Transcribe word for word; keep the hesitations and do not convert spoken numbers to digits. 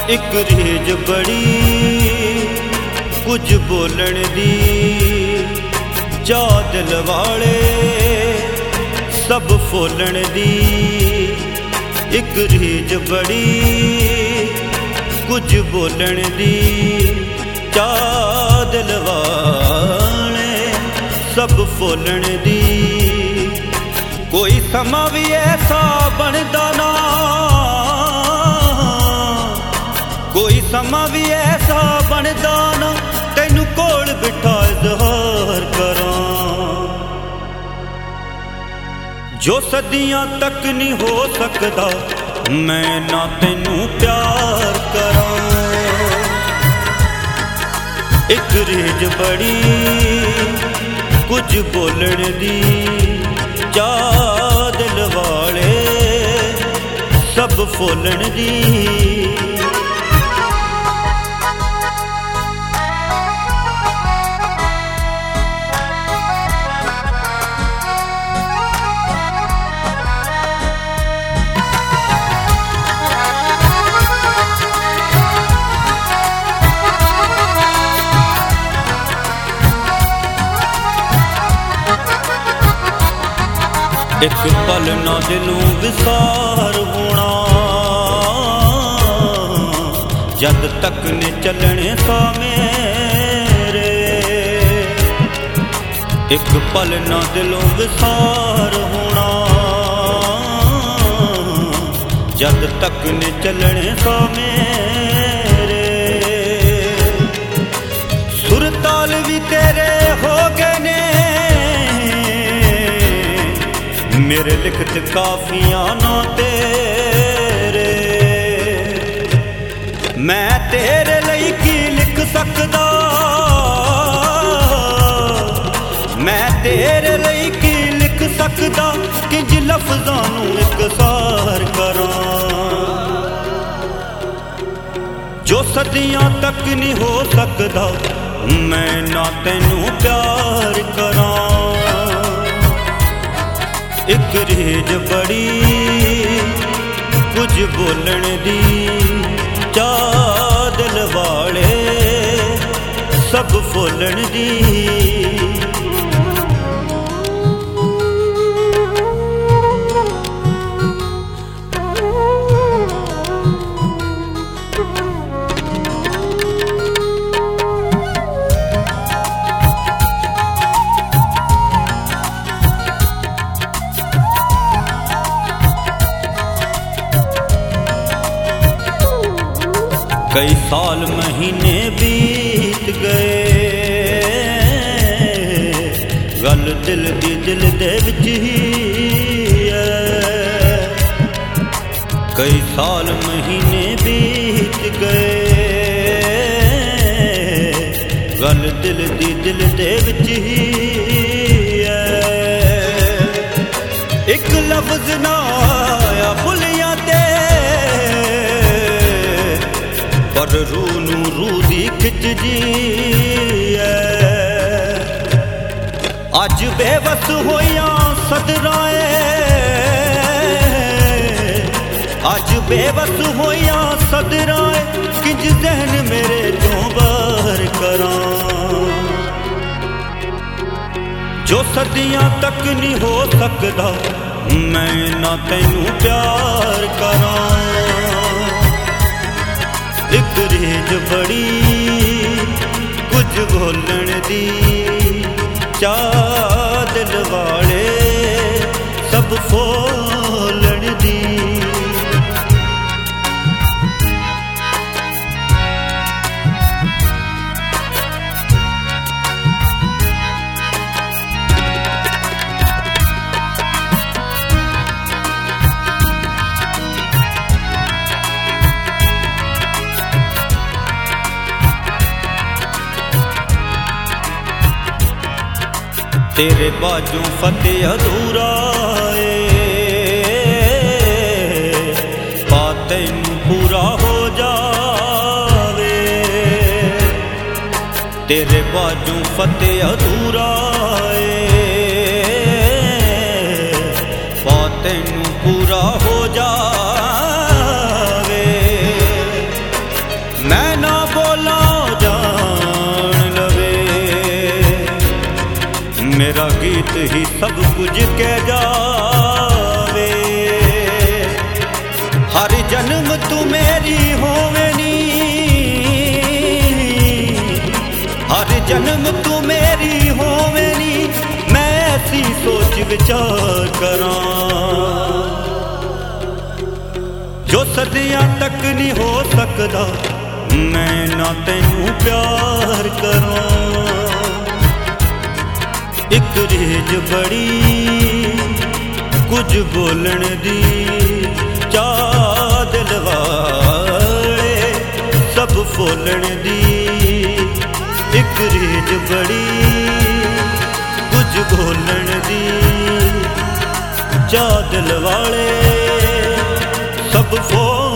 एक रीझ बड़ी कुछ बोलण दी, जा दिल वाले सब फोलण दी। एक रीझ बड़ी कुछ बोलण दी, जा दिल वाले सब फोलण दी। कोई समा भी ऐसा बनदा ना, कोई समा भी ऐसा बनदा ना, तैनू कोल बिठा इज़हार करां। जो सदियां तक नहीं हो सकदा, मैं ना तैनू प्यार करां। एक रीझ बड़ी कुछ बोलण दी, जा दिल वाले सब फोलण दी। एक पल ना दिलों विसार होना, जद तक ने चलने सा मेरे। एक पल ना दिलों विसार होना, जद तक ने चलने सा मेरे। सुरताल भी तेरे हो गए ने, मेरे लिखत काफियां ना तेरे। मैं तेरे लिए की लिख सकदा, मैं तेरे लिए की लिख सकदा, किंज लफ्ज़ां नू इकसार करां। जो सदियां तक नहीं हो सकदा, मैं ना तैनू प्यार करां। एक रीझ बड़ी कुछ बोलण दी, जा दिल वाले सब फोलण दी। कई साल महीने बीत गए, गल दिल दी दिल दे विच ही है। कई साल महीने बीत गए, गल दिल दी दिल दे विच ही है। एक लफ्ज़ ना आया भुलियां ते, पर रूह नू रूह दी खिच जी है। अज बेबस होया सदराए, अज बेबस होया सदराए, किंज ज़हन मेरे तो बाहर करां। जो सदियां तक नहीं हो सकदा, मैं ना तैनू प्यार करां। एक रीझ बड़ी कुछ बोलण दी, जा दिल वाले सब फोलण दी। तेरे बाजू फतेह अधूरा पा तैनू पूरा हो जावे। तेरे बाजू फतेह अधूरा पा तैनू पूरा हो जावे। सब कुछ कह जावे। हर जन्म तू मेरी होवेनी, हर जन्म तू मेरी होवेनी, मैं ऐसी सोच विचार करां जो सदियां तक नहीं हो सकदा, मैं ना तैनू प्यार करां। एक रेज बड़ी कुछ बोलण दी, चा दिल वाले सब फोलण दी। एक रेज बड़ी कुछ बोलण दी, चा दिल वाले सब फो